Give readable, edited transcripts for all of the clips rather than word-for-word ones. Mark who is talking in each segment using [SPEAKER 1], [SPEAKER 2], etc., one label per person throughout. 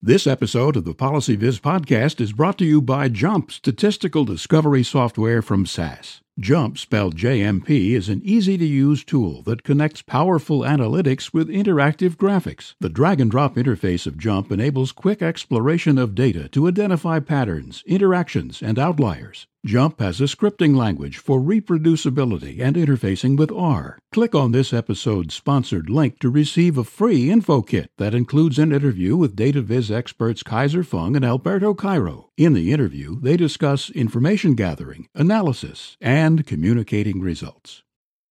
[SPEAKER 1] This episode of the PolicyViz podcast is brought to you by JUMP Statistical Discovery Software from SAS. JUMP, spelled JMP, is an easy-to-use tool that connects powerful analytics with interactive graphics. The drag-and-drop interface of JUMP enables quick exploration of data to identify patterns, interactions, and outliers. JUMP has a scripting language for reproducibility and interfacing with R. Click on this episode's sponsored link to receive a free info kit that includes an interview with DataViz experts Kaiser Fung and Alberto Cairo. In the interview, they discuss information gathering, analysis, and communicating results.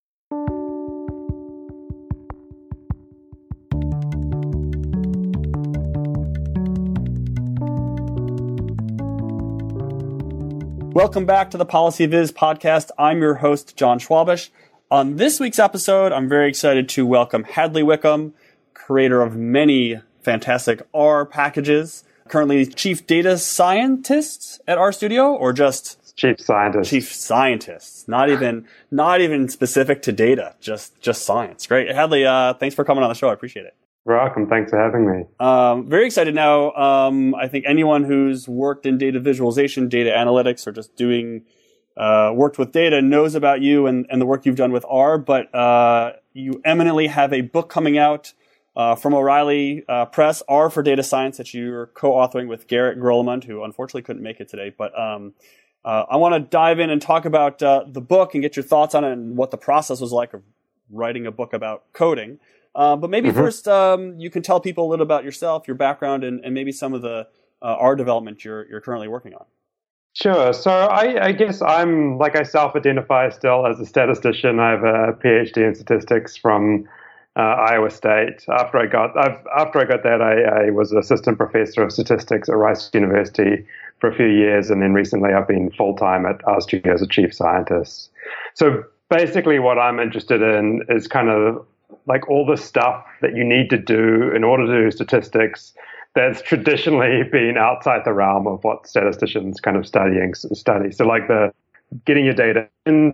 [SPEAKER 2] Welcome back to the PolicyViz podcast. I'm your host, John Schwabish. On this week's episode, I'm very excited to welcome Hadley Wickham, creator of many fantastic R packages, currently chief data scientist at RStudio, or just
[SPEAKER 3] chief scientist.
[SPEAKER 2] Chief scientist. Not even specific to data, just science. Great. Hadley, thanks for coming on the show. I appreciate it.
[SPEAKER 3] You're welcome. Thanks for having me.
[SPEAKER 2] Very excited now. I think anyone who's worked in data visualization, data analytics, or just doing worked with data knows about you and the work you've done with R. But you eminently have a book coming out from O'Reilly Press, R for Data Science, that you're co-authoring with Garrett Grolemund, who unfortunately couldn't make it today. But I want to dive in and talk about the book and get your thoughts on it and what the process was like of writing a book about coding. But maybe first you can tell people a little about yourself, your background, and maybe some of the R development you're currently working on.
[SPEAKER 3] Sure. So I guess I self-identify still as a statistician. I have a PhD in statistics from Iowa State. After I got that, I was assistant professor of statistics at Rice University for a few years, and then recently I've been full-time at RStudio as a chief scientist. So basically what I'm interested in is kind of like all the stuff that you need to do in order to do statistics that's traditionally been outside the realm of what statisticians kind of study. So like the getting your data in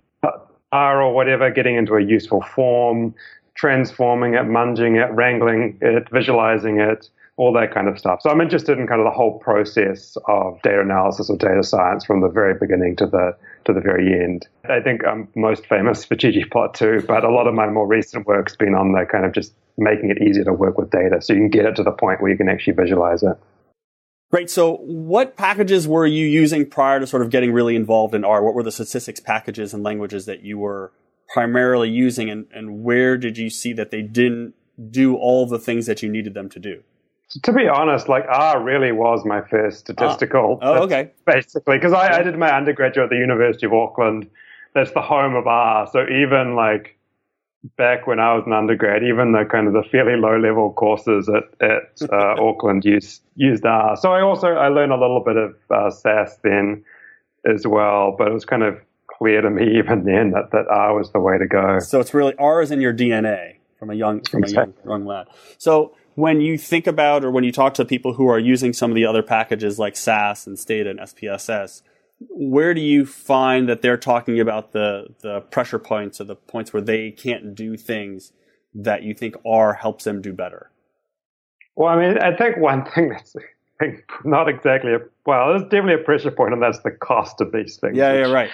[SPEAKER 3] R or whatever, getting into a useful form, transforming it, munging it, wrangling it, visualizing it, all that kind of stuff. So I'm interested in kind of the whole process of data analysis or data science from the very beginning to the very end. I think I'm most famous for ggplot2, but a lot of my more recent work's been on the kind of just making it easier to work with data so you can get it to the point where you can actually visualize it.
[SPEAKER 2] Great. So what packages were you using prior to sort of getting really involved in R? What were the statistics packages and languages that you were primarily using, and where did you see that they didn't do all the things that you needed them to do?
[SPEAKER 3] So to be honest, like R really was my first statistical.
[SPEAKER 2] Okay.
[SPEAKER 3] Basically, because I did my undergraduate at the University of Auckland. That's the home of R. So even like back when I was an undergrad, even the kind of the fairly low level courses at Auckland used R. So I learned a little bit of SAS then as well, but it was kind of clear to me even then that R was the way to go.
[SPEAKER 2] So it's really R is in your DNA from a young lad. So when you think about, or when you talk to people who are using some of the other packages like SAS and Stata and SPSS, where do you find that they're talking about the pressure points or the points where they can't do things that you think R helps them do better?
[SPEAKER 3] Well, I mean, I think one thing that's not exactly there's definitely a pressure point, and that's the cost of these things.
[SPEAKER 2] Yeah, right.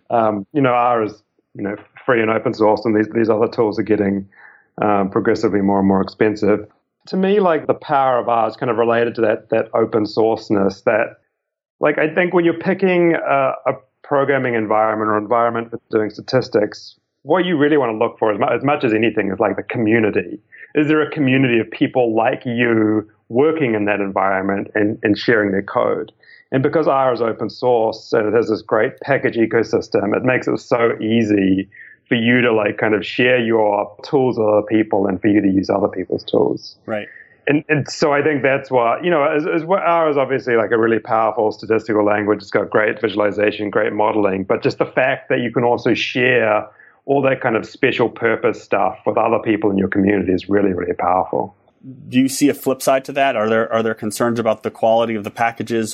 [SPEAKER 3] R is free and open source, and these other tools are getting progressively more and more expensive. To me, like the power of R is kind of related to that open sourceness. That, like, I think when you're picking a programming environment or environment for doing statistics, what you really want to look for, as much as anything, is like the community. Is there a community of people like you working in that environment and sharing their code? And because R is open source and it has this great package ecosystem, it makes it so easy for you to like kind of share your tools with other people and for you to use other people's tools.
[SPEAKER 2] Right.
[SPEAKER 3] And so I think that's what, R is obviously like a really powerful statistical language. It's got great visualization, great modeling, but just the fact that you can also share all that kind of special purpose stuff with other people in your community is really, really powerful.
[SPEAKER 2] Do you see a flip side to that? Are there concerns about the quality of the packages or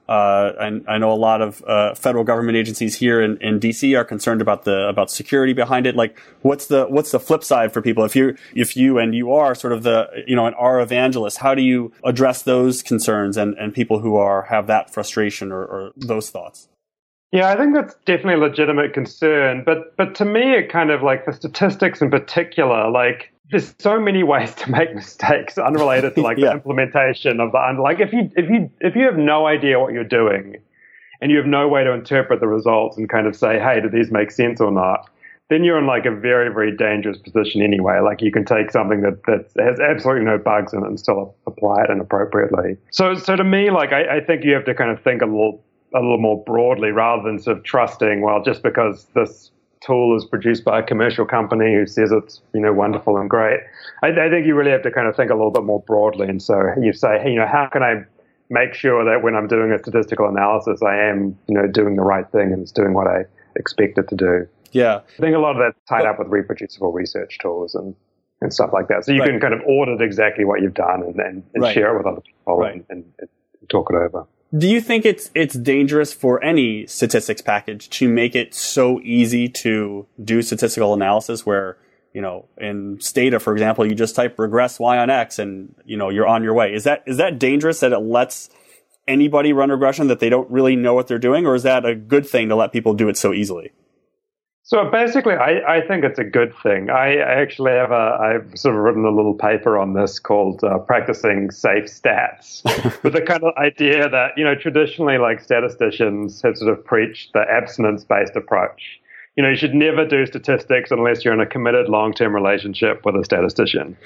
[SPEAKER 2] And I know a lot of federal government agencies here in DC are concerned about security behind it. Like, what's the flip side for people? If you are sort of an R evangelist, how do you address those concerns and people who have that frustration or those thoughts?
[SPEAKER 3] Yeah, I think that's definitely a legitimate concern. But to me, it kind of like for statistics in particular, like there's so many ways to make mistakes unrelated to like the implementation of like if you have no idea what you're doing and you have no way to interpret the results and kind of say, hey, do these make sense or not? Then you're in like a very, very dangerous position anyway. Like you can take something that has absolutely no bugs in it and still apply it inappropriately. So to me, like I think you have to kind of think a little more broadly rather than sort of trusting, well, just because this tool is produced by a commercial company who says it's, wonderful and great. I think you really have to kind of think a little bit more broadly. And so you say, hey, how can I make sure that when I'm doing a statistical analysis, I am, doing the right thing and it's doing what I expect it to do.
[SPEAKER 2] Yeah.
[SPEAKER 3] I think a lot of that's tied up with reproducible research tools and stuff like that. So you can kind of audit exactly what you've done and share it with other people and talk it over.
[SPEAKER 2] Do you think it's dangerous for any statistics package to make it so easy to do statistical analysis where, in Stata, for example, you just type regress y on x and, you're on your way? Is that dangerous that it lets anybody run regression that they don't really know what they're doing? Or is that a good thing to let people do it so easily?
[SPEAKER 3] So basically, I think it's a good thing. I actually I've sort of written a little paper on this called Practicing Safe Stats, with the kind of idea that, traditionally like statisticians have sort of preached the abstinence-based approach. You should never do statistics unless you're in a committed long-term relationship with a statistician.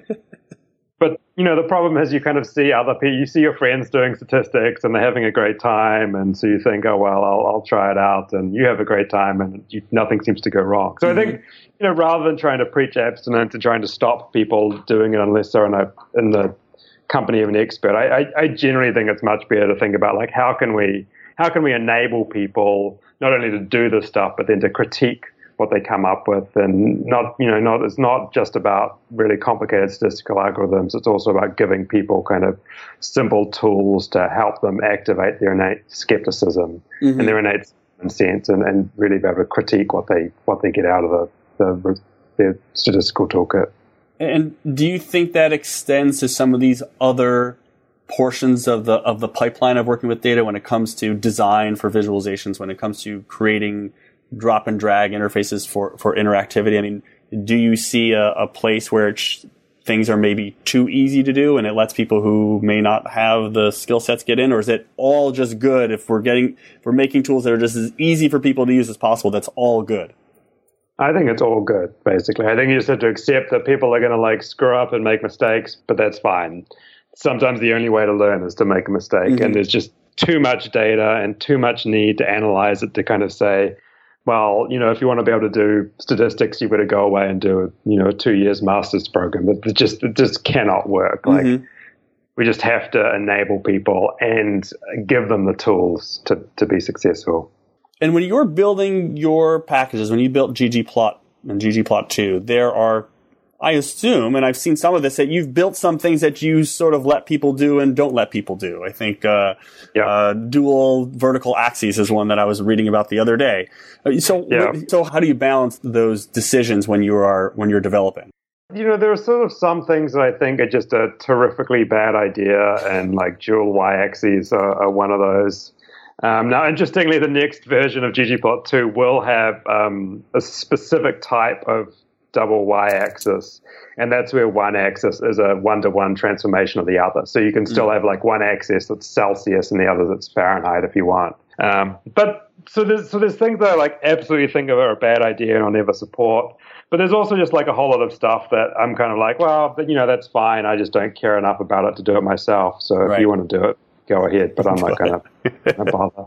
[SPEAKER 3] But, the problem is you kind of see other people, you see your friends doing statistics and they're having a great time. And so you think, oh, well, I'll try it out. And you have a great time and nothing seems to go wrong. So I think, rather than trying to preach abstinence and trying to stop people doing it unless they're in the company of an expert, I generally think it's much better to think about like, how can we enable people not only to do this stuff, but then to critique what they come up with, and it's not just about really complicated statistical algorithms. It's also about giving people kind of simple tools to help them activate their innate skepticism and their innate sense, and really be able to critique what they get out of their statistical toolkit.
[SPEAKER 2] And do you think that extends to some of these other portions of the pipeline of working with data when it comes to design for visualizations, when it comes to creating drop and drag interfaces for interactivity? I mean, do you see a place where things are maybe too easy to do and it lets people who may not have the skill sets get in? Or is it all just good if we're making tools that are just as easy for people to use as possible? That's all good.
[SPEAKER 3] I think it's all good, basically. I think you just have to accept that people are going to like screw up and make mistakes, but that's fine. Sometimes the only way to learn is to make a mistake, and there's just too much data and too much need to analyze it to kind of say, well, if you want to be able to do statistics, you better go away and do a 2 years master's program. But it just cannot work. Like we just have to enable people and give them the tools to be successful.
[SPEAKER 2] And when you're building your packages, when you built ggplot and ggplot2, there are, I assume, and I've seen some of this, that you've built some things that you sort of let people do and don't let people do. I think dual vertical axes is one that I was reading about the other day. So how do you balance those decisions when you're developing?
[SPEAKER 3] There are sort of some things that I think are just a terrifically bad idea, and like dual y-axes are one of those. Now, interestingly, the next version of ggplot2 will have a specific type of double y-axis, and that's where one axis is a one-to-one transformation of the other. So you can still have like one axis that's Celsius and the other that's Fahrenheit if you want. But so there's things that I like absolutely think of are a bad idea and I'll never support. But there's also just like a whole lot of stuff that I'm kind of like, well, but that's fine. I just don't care enough about it to do it myself. So if you want to do it, go ahead. But I'm not going to bother.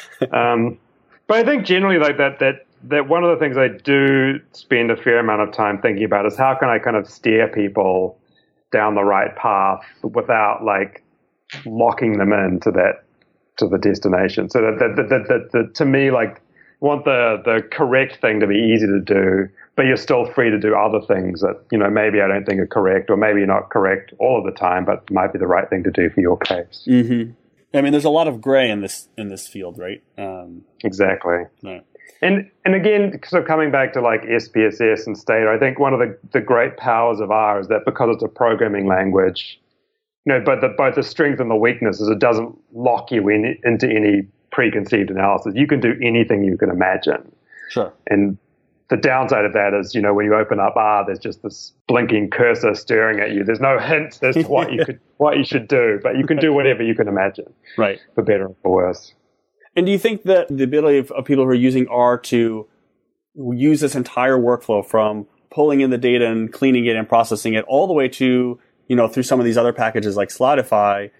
[SPEAKER 3] But I think generally like that one of the things I do spend a fair amount of time thinking about is how can I kind of steer people down the right path without like locking them into the destination. So that to me, like, want the correct thing to be easy to do, but you're still free to do other things that, maybe I don't think are correct, or maybe you're not correct all of the time, but might be the right thing to do for your case.
[SPEAKER 2] Mm-hmm. I mean, there's a lot of gray in this field, right?
[SPEAKER 3] Exactly.
[SPEAKER 2] Right.
[SPEAKER 3] And again, so coming back to like SPSS and Stata, I think one of the great powers of R is that because it's a programming language, but both the strength and the weakness is it doesn't lock you into any preconceived analysis. You can do anything you can imagine.
[SPEAKER 2] Sure.
[SPEAKER 3] And the downside of that is, when you open up R, there's just this blinking cursor staring at you. There's no hints as to what you should do, but you can do whatever you can imagine.
[SPEAKER 2] Right.
[SPEAKER 3] For better or for worse. And
[SPEAKER 2] do you think that the ability of people who are using R to use this entire workflow from pulling in the data and cleaning it and processing it all the way to, through some of these other packages like Slidify,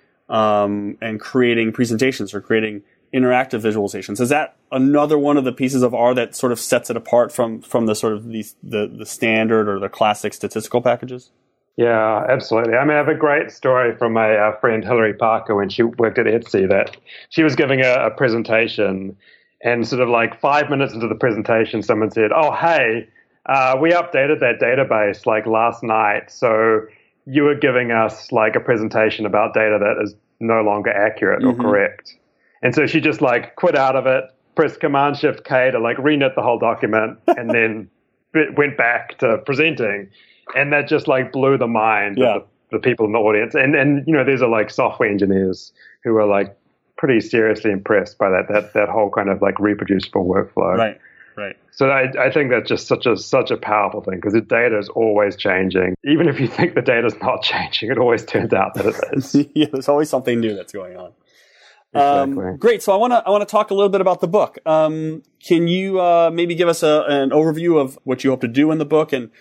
[SPEAKER 2] and creating presentations or creating interactive visualizations, is that another one of the pieces of R that sort of sets it apart from the sort of the standard or the classic statistical packages?
[SPEAKER 3] Yeah, absolutely. I mean, I have a great story from my friend Hilary Parker when she worked at Etsy, that she was giving a presentation, and sort of like 5 minutes into the presentation, someone said, "Oh, hey, we updated that database like last night, so you were giving us like a presentation about data that is no longer accurate or correct." And so she just like quit out of it, pressed Command-Shift-K to like reknit the whole document, and then went back to presenting. And that just like blew the mind of the people in the audience. And these are like software engineers who are like pretty seriously impressed by that whole kind of like reproducible workflow.
[SPEAKER 2] Right.
[SPEAKER 3] So I think that's just such a powerful thing, because the data is always changing. Even if you think the data is not changing, it always turns out that it is.
[SPEAKER 2] Yeah, there's always something new that's going on.
[SPEAKER 3] Exactly.
[SPEAKER 2] Great. So I want to talk a little bit about the book. Can you maybe give us an overview of what you hope to do in the book and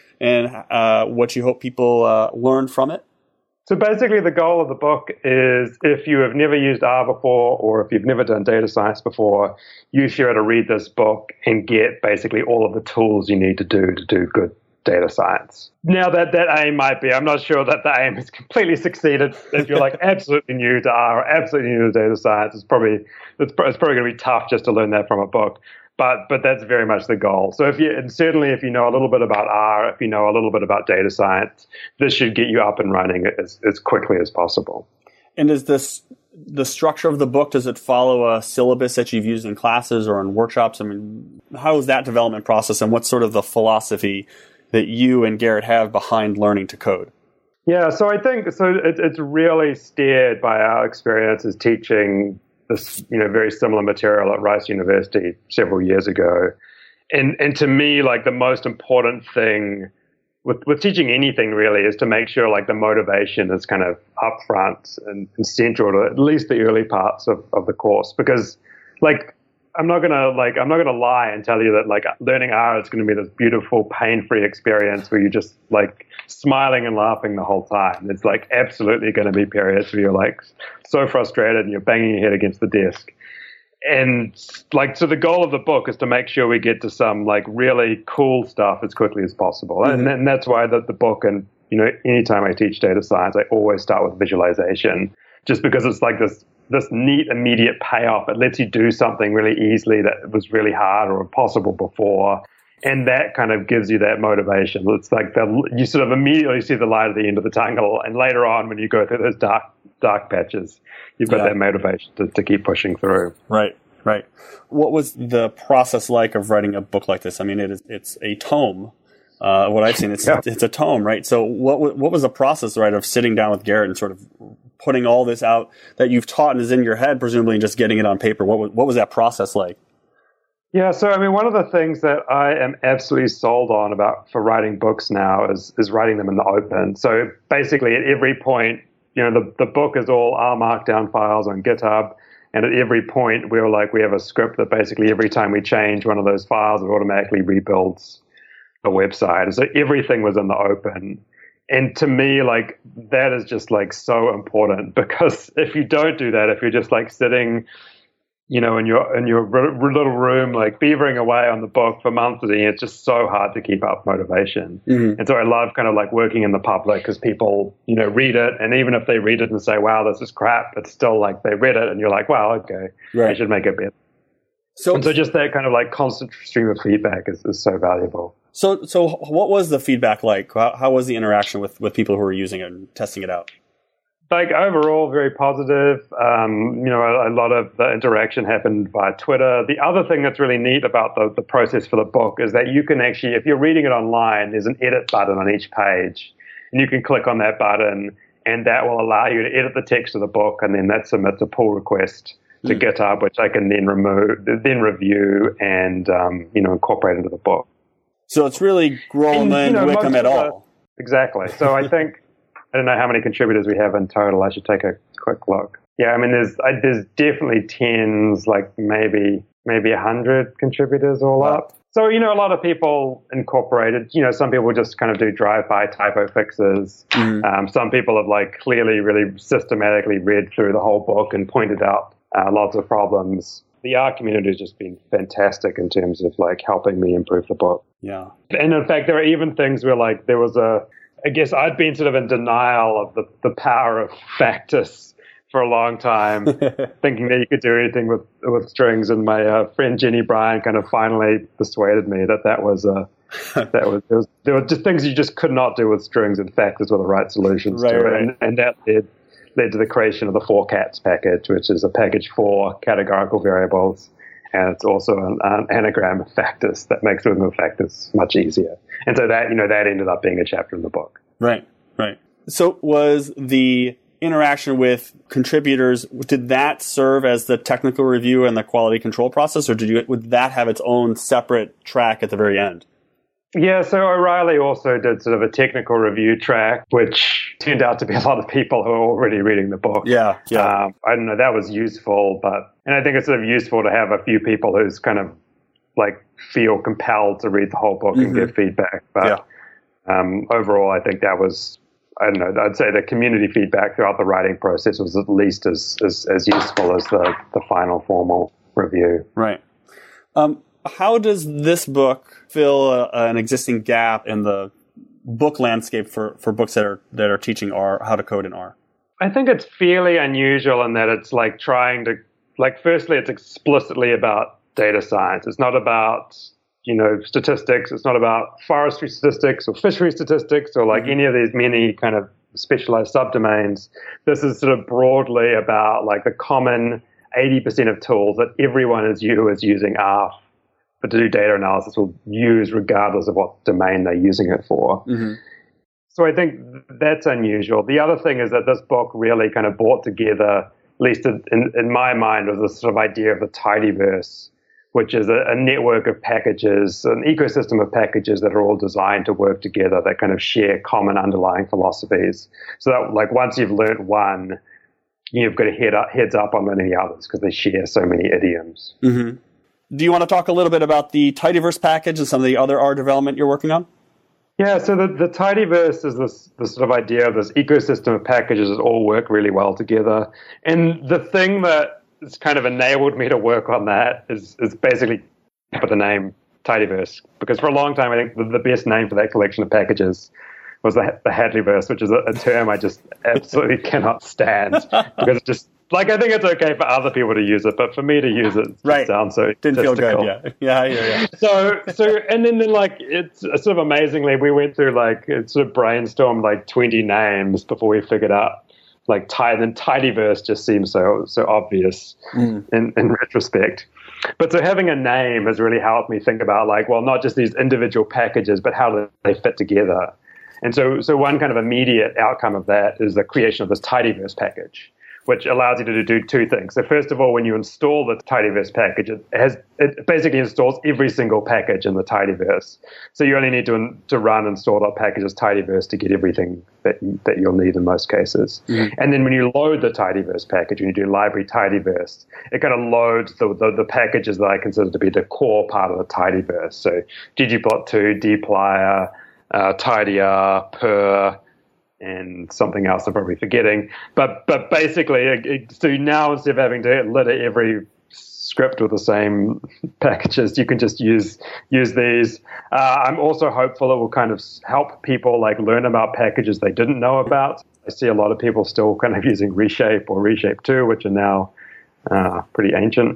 [SPEAKER 2] what you hope people learn from it?
[SPEAKER 3] So basically, the goal of the book is, if you have never used R before, or if you've never done data science before, you should be able to read this book and get basically all of the tools you need to do good data science. Now that aim might be, I'm not sure that the aim has completely succeeded. If you're like absolutely new to R, or absolutely new to data science, it's probably going to be tough just to learn that from a book. But that's very much the goal. So certainly if you know a little bit about R, if you know a little bit about data science, this should get you up and running as quickly as possible.
[SPEAKER 2] And is the structure of the book, does it follow a syllabus that you've used in classes or in workshops? I mean, how is that development process, and what's sort of the philosophy that you and Garrett have behind learning to code?
[SPEAKER 3] Yeah, so I think it's really steered by our experiences teaching this very similar material at Rice University several years ago. And to me, like, the most important thing with teaching anything really is to make sure like the motivation is kind of upfront and central to at least the early parts of the course. Because like, I'm not gonna lie and tell you that like learning R is going to be this beautiful, pain-free experience where you're just like smiling and laughing the whole time. It's like absolutely going to be periods where you're like so frustrated and you're banging your head against the desk. And like, so the goal of the book is to make sure we get to some like really cool stuff as quickly as possible. And that's why the book, and anytime I teach data science, I always start with visualization, just because it's like this neat immediate payoff. It lets you do something really easily that was really hard or impossible before. And that kind of gives you that motivation. It's like you sort of immediately see the light at the end of the tunnel. And later on, when you go through those dark patches, you've got that motivation to keep pushing through.
[SPEAKER 2] Right. What was the process like of writing a book like this? I mean, it's a tome. What I've seen, it's a tome, right? So what was the process, right, of sitting down with Garrett and sort of putting all this out that you've taught and is in your head, presumably, and just getting it on paper? What was that process like?
[SPEAKER 3] Yeah, so I mean, one of the things that I am absolutely sold on for writing books now is writing them in the open. So basically, at every point, the book is all R Markdown files on GitHub, and at every point, we have a script that basically every time we change one of those files, it automatically rebuilds the website. And so everything was in the open. And to me, like, that is just like so important, because if you don't do that, if you're just like sitting, in your little room, like beavering away on the book for months, it's just so hard to keep up motivation. And so I love kind of like working in the public, because people, read it. And even if they read it and say, wow, this is crap, it's still like they read it and you're like, wow, okay, I should make it better. So just that kind of like constant stream of feedback is so valuable.
[SPEAKER 2] So what was the feedback like? How was the interaction with people who were using it and testing it out?
[SPEAKER 3] Like overall, very positive. A lot of the interaction happened via Twitter. The other thing that's really neat about the process for the book is that you can actually, if you're reading it online, there's an edit button on each page, and you can click on that button, and that will allow you to edit the text of the book, and then that submits a pull request to GitHub, which I can then review, and incorporate into the book.
[SPEAKER 2] So it's really Groveland, Wickham et al.
[SPEAKER 3] Exactly. So I think. I don't know how many contributors we have in total. I should take a quick look. Yeah, I mean, there's definitely tens, like maybe 100 contributors all up. So, a lot of people incorporated, some people just kind of do drive-by typo fixes. Some people have like clearly really systematically read through the whole book and pointed out lots of problems. The R community has just been fantastic in terms of like helping me improve the book.
[SPEAKER 2] Yeah.
[SPEAKER 3] And in fact, there are even things where like there was I guess I'd been sort of in denial of the power of Factus for a long time, thinking that you could do anything with strings. And my friend Jenny Bryan kind of finally persuaded me that was there were just things you just could not do with strings, and Factus were the right solutions to it.
[SPEAKER 2] Right.
[SPEAKER 3] And that led to the creation of the 4cats package, which is a package for categorical variables. And it's also an anagram of Factus that makes working with Factus much easier. And so that ended up being a chapter in the book.
[SPEAKER 2] Right. So was the interaction with contributors, did that serve as the technical review and the quality control process, or would that have its own separate track at the very end?
[SPEAKER 3] Yeah, so O'Reilly also did sort of a technical review track, which turned out to be a lot of people who are already reading the book.
[SPEAKER 2] Yeah.
[SPEAKER 3] I don't know, that was useful, and I think it's sort of useful to have a few people who's kind of like feel compelled to read the whole book and give feedback. But overall, I think that was, I don't know, I'd say the community feedback throughout the writing process was at least as useful as the final formal review.
[SPEAKER 2] Right. How does this book fill an existing gap in the book landscape for books that are teaching R, how to code in R?
[SPEAKER 3] I think it's fairly unusual in that it's like trying to, like, firstly, it's explicitly about data science. It's not about, statistics. It's not about forestry statistics or fishery statistics or like any of these many kind of specialized subdomains. This is sort of broadly about like the common 80% of tools that everyone is using R but to do data analysis will use regardless of what domain they're using it for. So I think that's unusual. The other thing is that this book really kind of brought together, at least in my mind, was this sort of idea of the tidyverse, which is a network of packages, an ecosystem of packages that are all designed to work together, that kind of share common underlying philosophies. So that, like, once you've learned one, you've got a heads up on learning the others because they share so many idioms.
[SPEAKER 2] Do you want to talk a little bit about the tidyverse package and some of the other R development you're working on?
[SPEAKER 3] Yeah, so the tidyverse is this sort of idea of this ecosystem of packages that all work really well together. And the thing that has kind of enabled me to work on that is basically the name tidyverse. Because for a long time, I think the best name for that collection of packages was the Hadleyverse, which is a term I just absolutely cannot stand. Because it just, like, I think it's okay for other people to use it, but for me to use it sounds so
[SPEAKER 2] didn't feel good. Yeah.
[SPEAKER 3] So and then like, it's sort of amazingly, we went through like, it sort of brainstormed like 20 names before we figured out like tidyverse just seems so obvious in retrospect. But so having a name has really helped me think about like, well, not just these individual packages, but how do they fit together? And so one kind of immediate outcome of that is the creation of this tidyverse package, which allows you to do two things. So first of all, when you install the tidyverse package, it basically installs every single package in the tidyverse. So you only need to run install.packages tidyverse to get everything that you'll need in most cases. And then when you load the tidyverse package, when you do library tidyverse, it kind of loads the packages that I consider to be the core part of the tidyverse. So ggplot2, dplyr, tidyr, purrr, and something else I'm probably forgetting. But basically, so now instead of having to litter every script with the same packages, you can just use these. I'm also hopeful it will kind of help people like learn about packages they didn't know about. I see a lot of people still kind of using Reshape or Reshape2, which are now pretty ancient.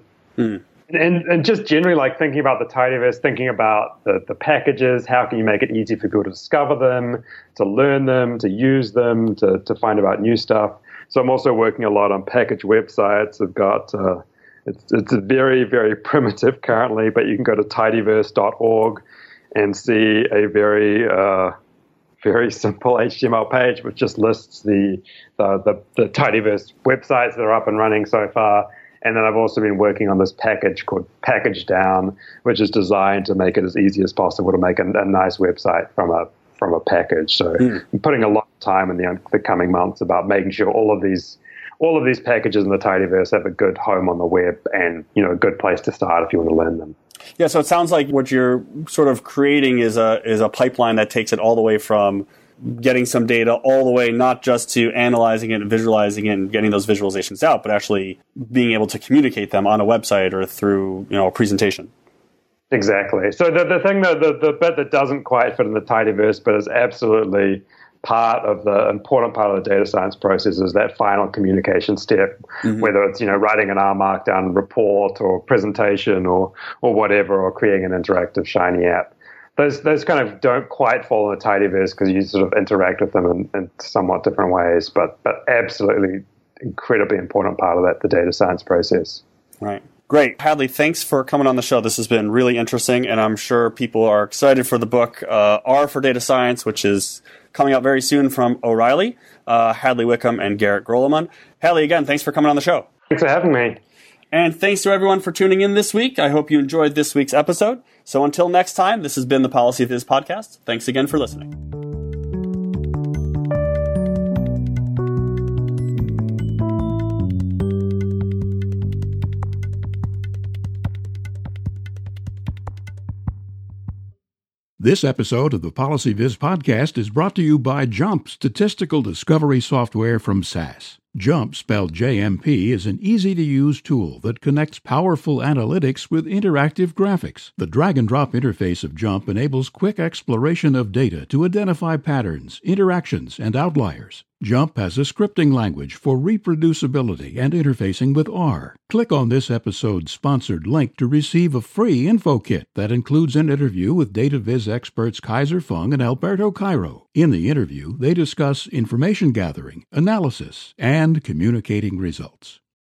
[SPEAKER 3] And just generally like thinking about the tidyverse, thinking about the packages, how can you make it easy for people to discover them, to learn them, to use them, to find about new stuff. So I'm also working a lot on package websites. I've got it's very, very primitive currently, but you can go to tidyverse.org and see a very very simple HTML page which just lists the Tidyverse websites that are up and running so far. And then I've also been working on this package called Package Down, which is designed to make it as easy as possible to make a nice website from a package. So I'm putting a lot of time in the coming months about making sure all of these packages in the Tidyverse have a good home on the web and, a good place to start if you want to learn them.
[SPEAKER 2] Yeah, so it sounds like what you're sort of creating is a pipeline that takes it all the way from getting some data all the way not just to analyzing it and visualizing it and getting those visualizations out, but actually being able to communicate them on a website or through a presentation.
[SPEAKER 3] Exactly. So the thing that the bit that doesn't quite fit in the Tidyverse, but is absolutely part of the important part of the data science process, is that final communication step, whether it's writing an R Markdown report or presentation or whatever, or creating an interactive Shiny app. Those kind of don't quite fall in the Tidyverse because you sort of interact with them in somewhat different ways, but absolutely incredibly important part of the data science process.
[SPEAKER 2] Right. Great. Hadley, thanks for coming on the show. This has been really interesting, and I'm sure people are excited for the book R for Data Science, which is coming out very soon from O'Reilly, Hadley Wickham and Garrett Groleman. Hadley, again, thanks for coming on the show.
[SPEAKER 3] Thanks for having me.
[SPEAKER 2] And thanks to everyone for tuning in this week. I hope you enjoyed this week's episode. So until next time, this has been the Policy Viz podcast. Thanks again for listening.
[SPEAKER 1] This episode of the Policy Viz podcast is brought to you by JMP, statistical discovery software from SAS. JMP, spelled JMP, is an easy-to-use tool that connects powerful analytics with interactive graphics. The drag-and-drop interface of JMP enables quick exploration of data to identify patterns, interactions, and outliers. JMP has a scripting language for reproducibility and interfacing with R. Click on this episode's sponsored link to receive a free info kit that includes an interview with DataViz experts Kaiser Fung and Alberto Cairo. In the interview, they discuss information gathering, analysis, and communicating results.